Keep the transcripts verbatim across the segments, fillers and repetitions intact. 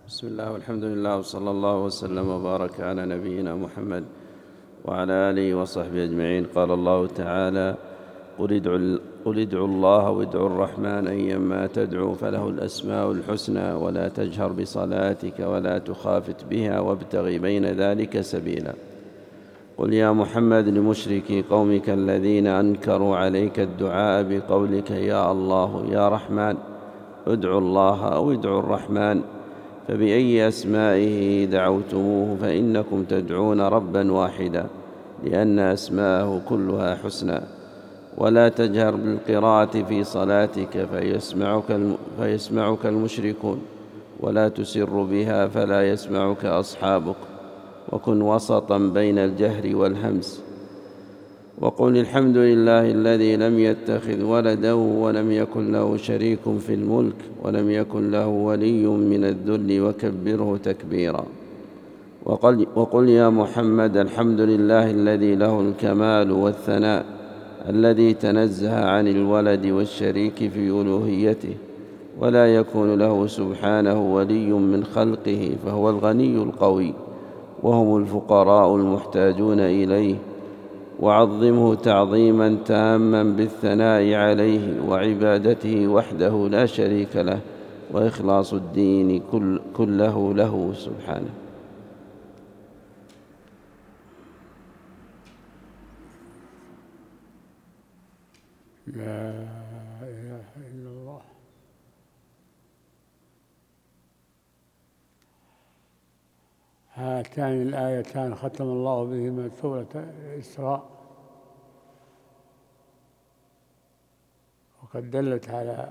بسم الله والحمد لله وصلى الله وسلم وبارك على نبينا محمد وعلى آله وصحبه أجمعين. قال الله تعالى: قل ادعوا, قل ادعوا الله وادعوا الرحمن أيما تدعوا فله الأسماء الحسنى ولا تجهر بصلاتك ولا تخافت بها وابتغ بين ذلك سبيلا. قل يا محمد لمشركي قومك الذين أنكروا عليك الدعاء بقولك يا الله يا رحمن ادعوا الله أو ادعوا الرحمن، فبأي أسمائه دعوتموه فإنكم تدعون ربا واحدا لأن أسماءه كلها حسنى. ولا تجهر بالقراءة في صلاتك فيسمعك, فيسمعك المشركون، ولا تسر بها فلا يسمعك أصحابك، وكن وسطا بين الجهر والهمس. وقل الحمد لله الذي لم يتخذ ولدا ولم يكن له شريك في الملك ولم يكن له ولي من الذل وكبره تكبيرا. وقل, وقل يا محمد الحمد لله الذي له الكمال والثناء الذي تنزه عن الولد والشريك في ألوهيته، ولا يكون له سبحانه ولي من خلقه، فهو الغني القوي وهم الفقراء المحتاجون إليه. وعظمه تعظيما تاما بالثناء عليه وعبادته وحده لا شريك له، وإخلاص الدين كل كله له سبحانه. لا إله إلا الله. هاتان الآيتان ختم الله بهما سورة الإسراء، وقد دلت على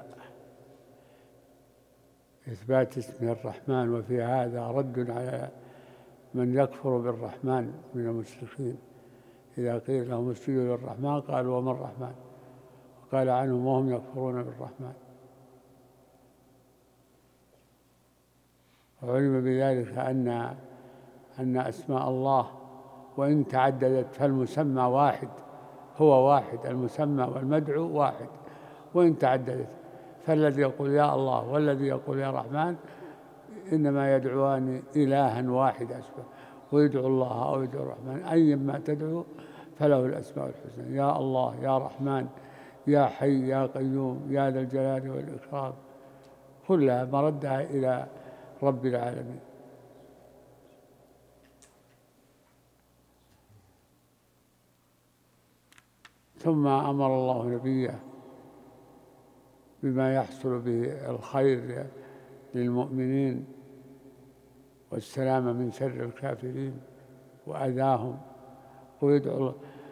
إثبات اسم الرحمن، وفي هذا رد على من يكفر بالرحمن من المشركين. إذا قيل لهم اسجدوا للرحمن قالوا وما الرحمن، وقال عنهم وهم يكفرون بالرحمن. وعلم بذلك أن أن أسماء الله وإن تعددت فالمسمى واحد، هو واحد، المسمى والمدعو واحد وإن تعددت. فالذي يقول يا الله والذي يقول يا رحمن إنما يدعوان إلها واحد أسماء، ويدعو الله أو يدعو الرحمن أيما تدعو فله الأسماء الحسنى. يا الله يا رحمن يا حي يا قيوم يا ذا الجلال والإكرام، كلها مردها إلى رب العالمين. ثم أمر الله نبيه بما يحصل به الخير للمؤمنين والسلامة من شر الكافرين وأذاهم، ويدعو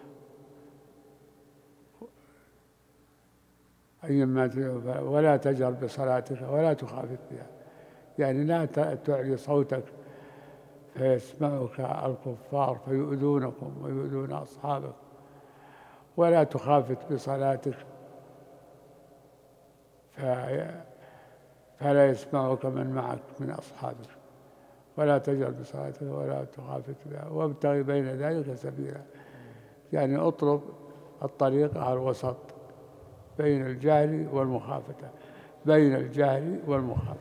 أيما تدعو ولا تجهر بصلاتك ولا تخافت بها، يعني لا تعلي صوتك فيسمعك الكفار فيؤذونكم ويؤذون أصحابك، ولا تخافت بصلاتك فلا يسمعك من معك من أصحابك، ولا تجهر بصلاتك ولا تخافت بها وابتغ بين ذلك سبيلا، يعني اطلب الطريق الوسط بين الجهل والمخافة، بين الجهل والمخافة،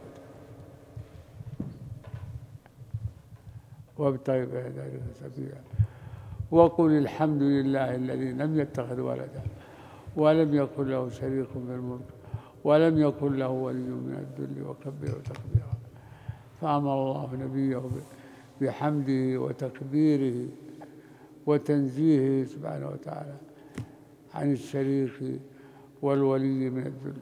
وابتغ بين ذلك سبيلا. وقل الحمد لله الذي لم يتخذ ولدا ولم يكن له شريك في الملك ولم يكن له ولي من الذل وكبره تكبيرا. فأمر الله نبيه بحمده وتكبيره وتنزيهه سبحانه وتعالى عن الشريك والولي من الذل.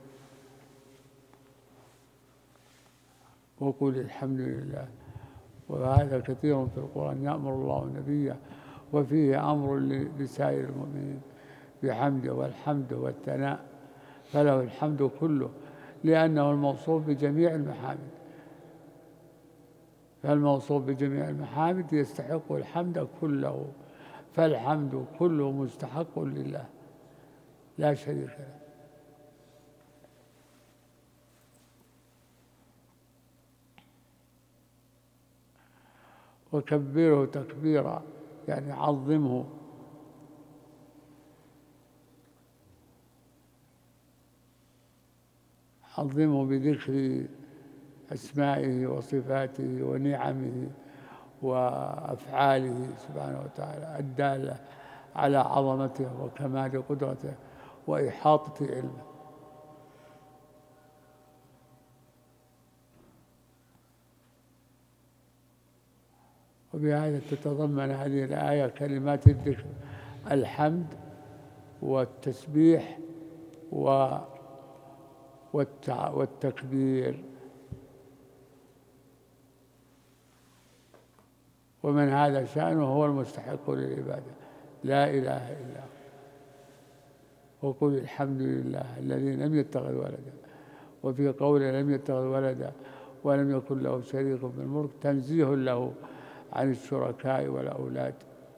وقل الحمد لله، وهذا كثير في القرآن يأمر الله نبيه، وفيه أمر لسائر المؤمنين بحمده، والحمد والثناء فله الحمد كله لأنه الموصوف بجميع المحامد، فالموصوف بجميع المحامد يستحق الحمد كله، فالحمد كله مستحق لله لا شريك له. وكبره تكبيرا، يعني عظمه، عظمه بذكر أسمائه وصفاته ونعمه وأفعاله سبحانه وتعالى الدالة على عظمته وكمال قدرته وإحاطة علمه. وبهذا تتضمن هذه الآية كلمات الذكر: الحمد والتسبيح والتكبير. ومن هذا شأنه هو المستحق للعبادة لا إله إلا هو. وقل الحمد لله الذي لم يتخذ ولدا، وفي قوله لم يتخذ ولدا ولم يكن له شريك في الملك تنزيه له عن الشركاء والأولاد.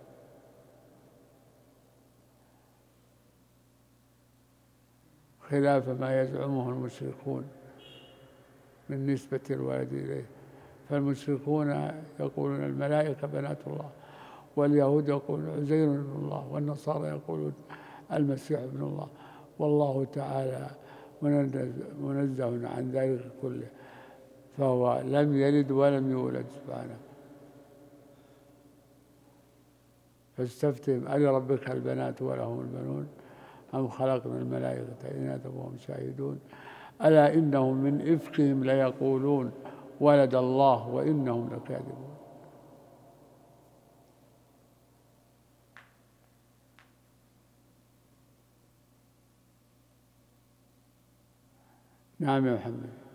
خلاف ما يزعمه المشركون من نسبة الولد إليه، فالمشركون يقولون الملائكة بنات الله، واليهود يقولون عزير ابن الله، والنصارى يقولون المسيح ابن الله، والله تعالى منزه عن ذلك كله، فهو لم يلد ولم يولد سبحانه. فاستفتهم ألربك البنات ولهم البنون أم خلقنا الملائكة إناثا وهم شاهدون ألا إنهم من إفكهم ليقولون ولد الله وإنهم لكاذبون. نعم يا محمد.